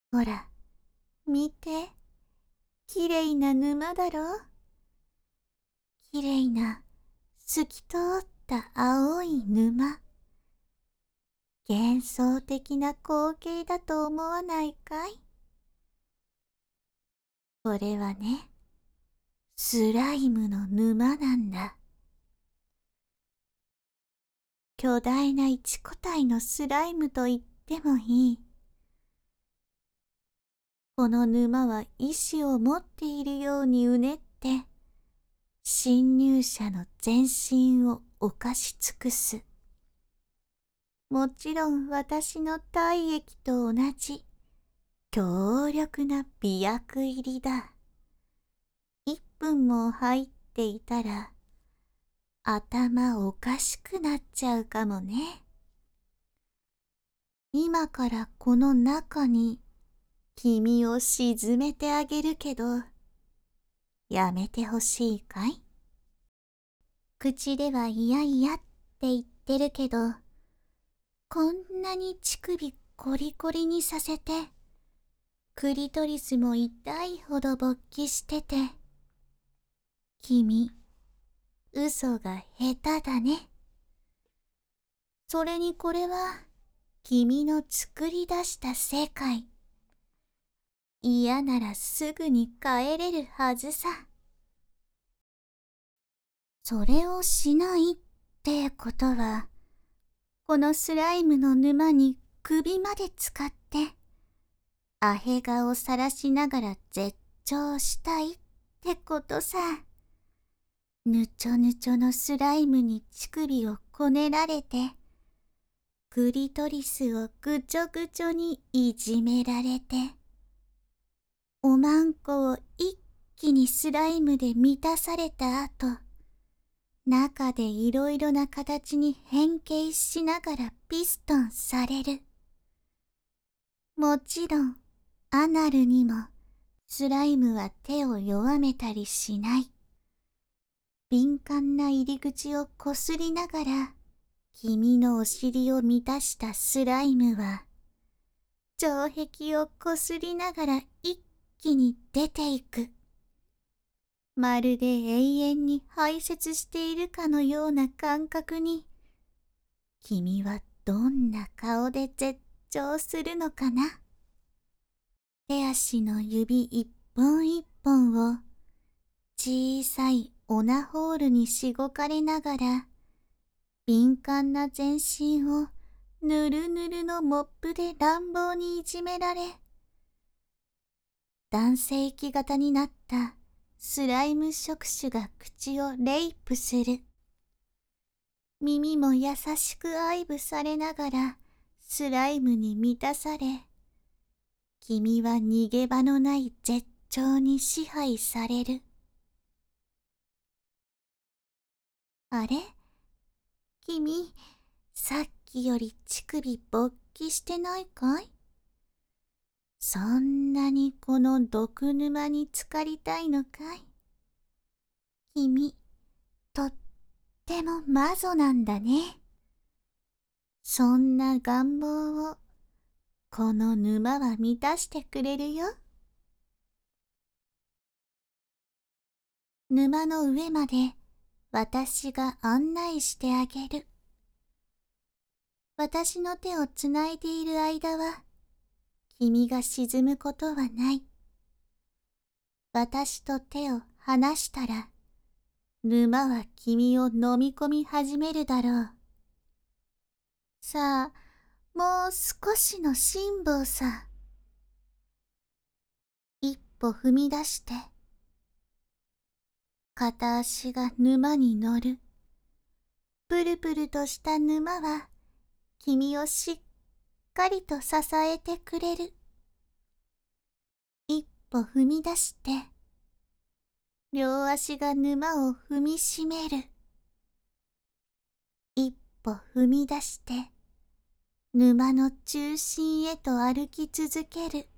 ほら、見て、きれいな沼だろ。きれいな、透き通った青い沼。幻想的な光景だと思わないかい？これはね、スライムの沼なんだ。巨大な一個体のスライムと言ってもいい。この沼は意志を持っているようにうねって、侵入者の全身を侵し尽くす。もちろん私の体液と同じ強力な媚薬入りだ。1分も入っていたら頭おかしくなっちゃうかもね。今からこの中に君を沈めてあげるけど、やめてほしいかい？口ではいやいやって言ってるけど、こんなに乳首コリコリにさせて、クリトリスも痛いほど勃起してて、君、嘘が下手だね。それにこれは、君の作り出した世界。嫌ならすぐに帰れるはずさ。それをしないってことは、このスライムの沼に首まで使って、アヘ顔を晒しながら絶頂したいってことさ。ぬちょぬちょのスライムに乳首をこねられて、クリトリスをぐちょぐちょにいじめられて、おまんこを一気にスライムで満たされた後、中でいろいろな形に変形しながらピストンされる。もちろん、アナルにも、スライムは手を弱めたりしない。敏感な入り口をこすりながら、君のお尻を満たしたスライムは、城壁をこすりながら一気に出ていく。まるで永遠に排泄しているかのような感覚に、君はどんな顔で絶頂するのかな。手足の指一本一本を小さいオナホールにしごかれながら、敏感な全身をぬるぬるのモップで乱暴にいじめられ、男性器型になったスライム触手が口をレイプする。耳も優しく愛撫されながらスライムに満たされ、君は逃げ場のない絶頂に支配される。あれ？君、さっきより乳首勃起してないかい？そんなにこの毒沼に浸かりたいのかい？君、とっても魔女なんだね。そんな願望を、この沼は満たしてくれるよ。沼の上まで私が案内してあげる。私の手をつないでいる間は、君が沈むことはない。私と手を離したら、沼は君を飲み込み始めるだろう。さあ、もう少しの辛抱さ。一歩踏み出して、片足が沼に乗る。プルプルとした沼は、君をしっかりと支えてくれる。一歩踏み出して、両足が沼を踏みしめる。一歩踏み出して、沼の中心へと歩き続ける。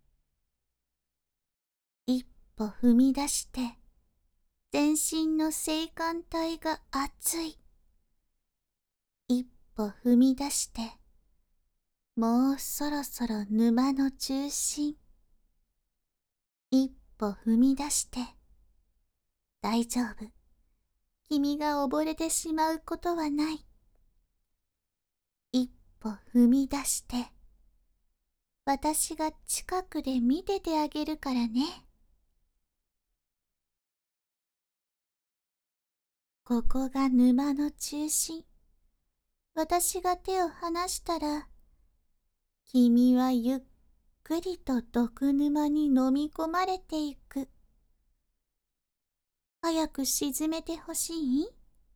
一歩踏み出して、全身の性感帯が熱い。一歩踏み出して、 もうそろそろ沼の中心。一歩踏み出して。大丈夫。君が溺れてしまうことはない。一歩踏み出して。私が近くで見ててあげるからね。ここが沼の中心。私が手を離したら、君はゆっくりと毒沼に飲み込まれていく。早く沈めてほしい？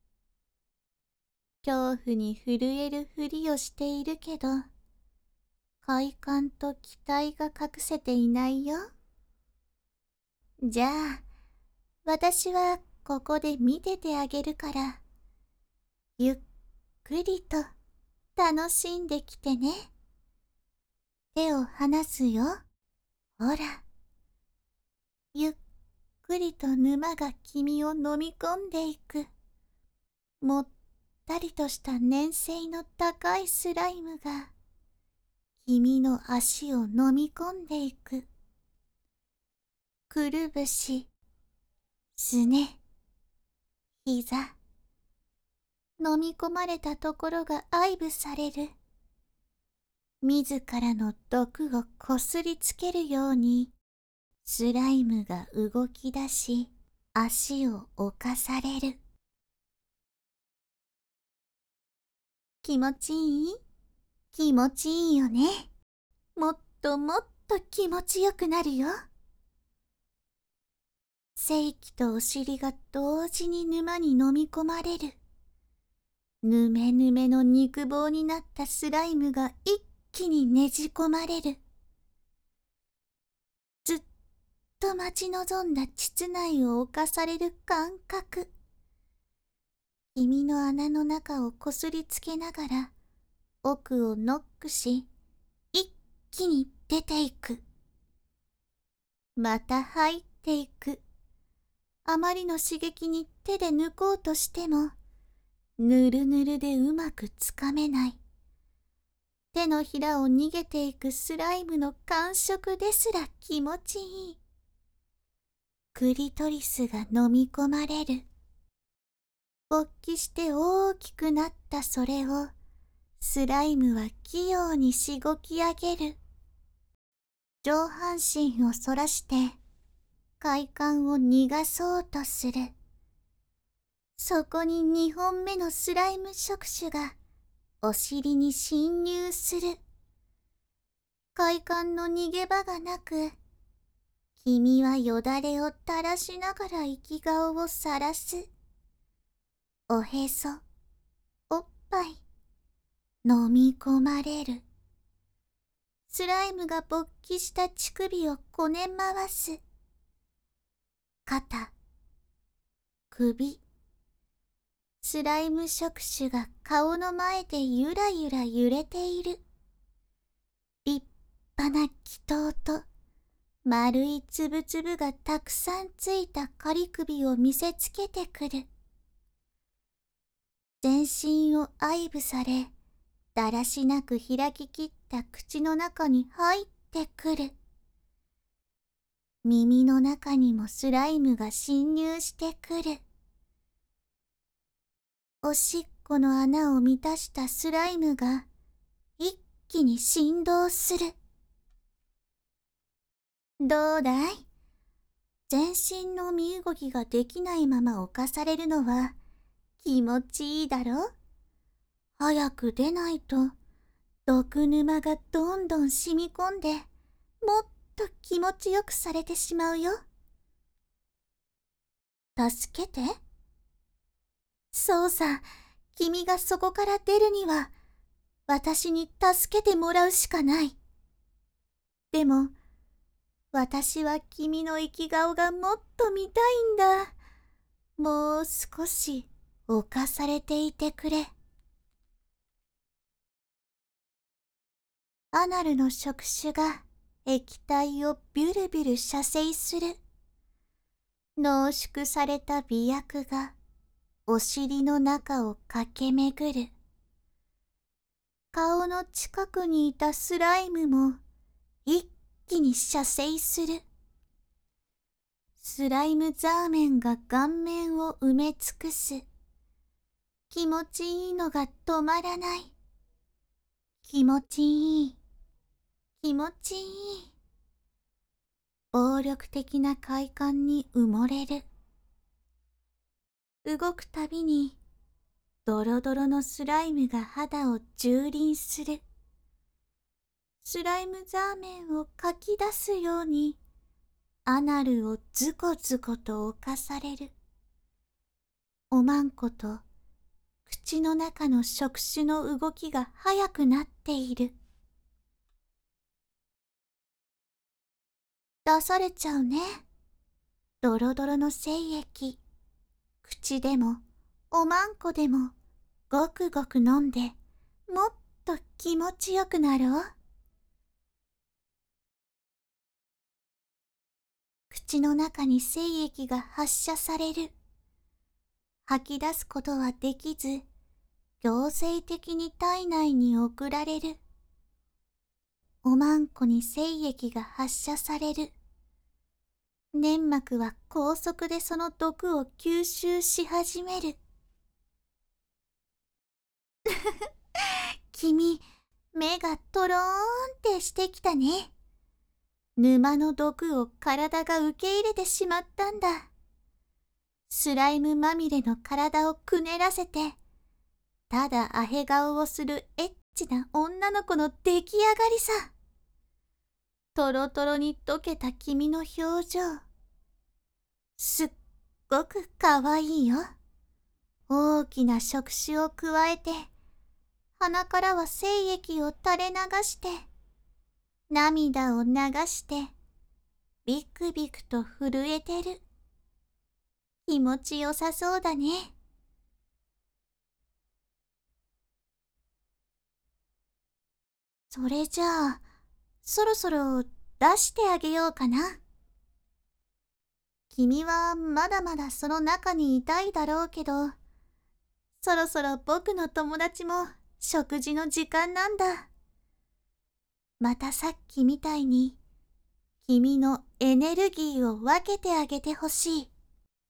恐怖に震えるふりをしているけど、快感と期待が隠せていないよ。じゃあ、私はここで見ててあげるから、ゆっくりと楽しんできてね。手を離すよ。ほら。ゆっくりと沼が君を飲み込んでいく。もったりとした粘性の高いスライムが君の足を飲み込んでいく。くるぶし、すね、膝。飲み込まれたところが愛撫される。自らの毒をこすりつけるように、スライムが動き出し、足を侵される。気持ちいい？気持ちいいよね。もっともっと気持ちよくなるよ。性器とお尻が同時に沼に飲み込まれる。ぬめぬめの肉棒になったスライムが一気にねじ込まれる。ずっと待ち望んだ膣内を侵される感覚。君の穴の中をこすりつけながら奥をノックし、一気に出ていく。また入っていく。あまりの刺激に手で抜こうとしても、ぬるぬるでうまくつかめない。手のひらを逃げていくスライムの感触ですら気持ちいい。クリトリスが飲み込まれる。勃起して大きくなったそれを、スライムは器用にしごき上げる。上半身を反らして、快感を逃がそうとする。そこに2本目のスライム触手がお尻に侵入する。快感の逃げ場がなく、君はよだれを垂らしながら生き顔をさらす。おへそ、おっぱい、飲み込まれる。スライムが勃起した乳首をこね回す。肩、首。スライム触手が顔の前でゆらゆら揺れている。立派な気筒と丸いつぶつぶがたくさんついた仮首を見せつけてくる。全身を愛撫され、だらしなく開ききった口の中に入ってくる。耳の中にもスライムが侵入してくる。おしっこの穴を満たしたスライムが一気に振動する。どうだい？全身の身動きができないまま侵されるのは気持ちいいだろ？早く出ないと毒沼がどんどん染み込んでもっと気持ちよくされてしまうよ。助けて？そうさ、君がそこから出るには私に助けてもらうしかない。でも私は君の生き顔がもっと見たいんだ。もう少し侵されていてくれ。アナルの触手が液体をビュルビュル射精する。濃縮された媚薬がお尻の中を駆け巡る。 顔の近くにいたスライムも一気に射精する。スライムザーメンが顔面を埋め尽くす。気持ちいいのが止まらない。気持ちいい。気持ちいい。暴力的な快感に埋もれる。動くたびにドロドロのスライムが肌を蹂躙する。スライムザーメンをかき出すようにアナルをズコズコと侵される。おまんこと口の中の触手の動きが速くなっている。出されちゃうね。ドロドロの精液。口でもおまんこでもごくごく飲んでもっと気持ちよくなろう。口の中に精液が発射される。吐き出すことはできず、強制的に体内に送られる。おまんこに精液が発射される。粘膜は高速でその毒を吸収し始める。君、目がトローンってしてきたね。沼の毒を体が受け入れてしまったんだ。スライムまみれの体をくねらせて、ただアヘ顔をするエッチな女の子の出来上がりさ。トロトロに溶けた君の表情。すっごくかわいいよ。大きな触手をくわえて、鼻からは精液を垂れ流して、涙を流して、ビクビクと震えてる。気持ちよさそうだね。それじゃあ、そろそろ出してあげようかな。君はまだまだその中にいたいだろうけど、そろそろ僕の友達も食事の時間なんだ。またさっきみたいに、君のエネルギーを分けてあげてほしい。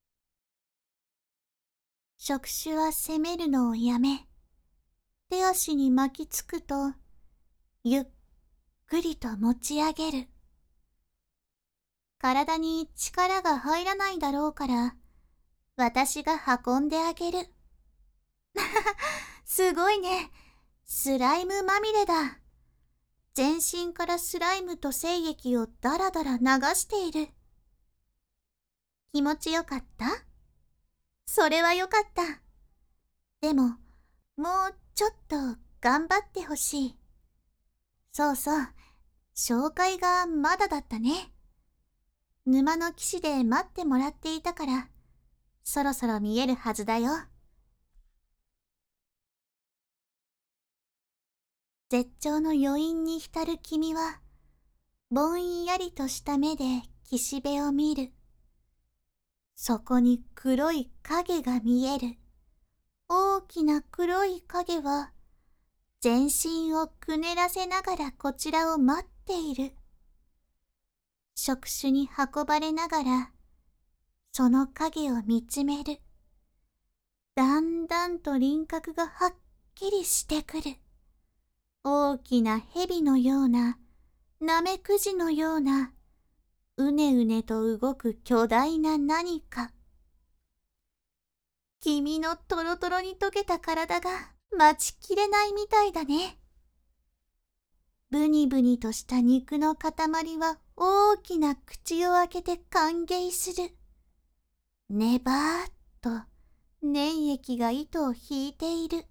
触手は攻めるのをやめ、手足に巻きつくと、ゆっくりと持ち上げる。体に力が入らないだろうから、私が運んであげる。すごいね。スライムまみれだ。全身からスライムと精液をだらだら流している。気持ちよかった？それはよかった。でも、もうちょっと頑張ってほしい。そうそう、紹介がまだだったね。沼の岸で待ってもらっていたから、そろそろ見えるはずだよ。絶頂の余韻に浸る君は、ぼんやりとした目で岸辺を見る。そこに黒い影が見える。大きな黒い影は、全身をくねらせながらこちらを待っている。触手に運ばれながら、その影を見つめる。だんだんと輪郭がはっきりしてくる。大きな蛇のような、ナメクジのような、うねうねと動く巨大な何か。君のトロトロに溶けた体が待ちきれないみたいだね。ブニブニとした肉の塊は大きな口を開けて歓迎する。ねばーっと粘液が糸を引いている。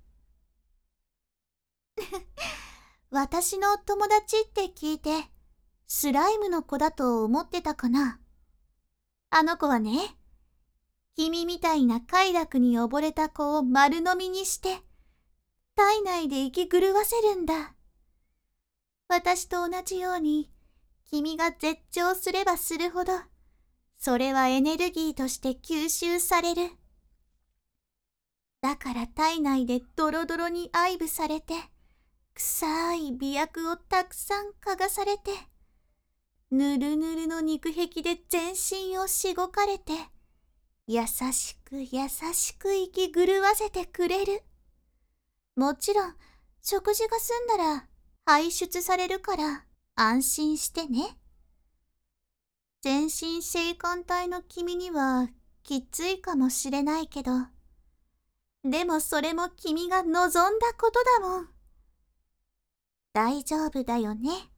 私の友達って聞いて、スライムの子だと思ってたかな。あの子はね、君みたいな快楽に溺れた子を丸飲みにして、体内で息狂わせるんだ。私と同じように、君が絶頂すればするほど、それはエネルギーとして吸収される。だから体内でドロドロに愛撫されて、 臭い媚薬をたくさん嗅がされて、ぬるぬるの肉壁で全身をしごかれて、優しく優しく息狂わせてくれる。もちろん、食事が済んだら排出されるから安心してね。全身性感帯の君にはきついかもしれないけど、でもそれも君が望んだことだもん。大丈夫だよね。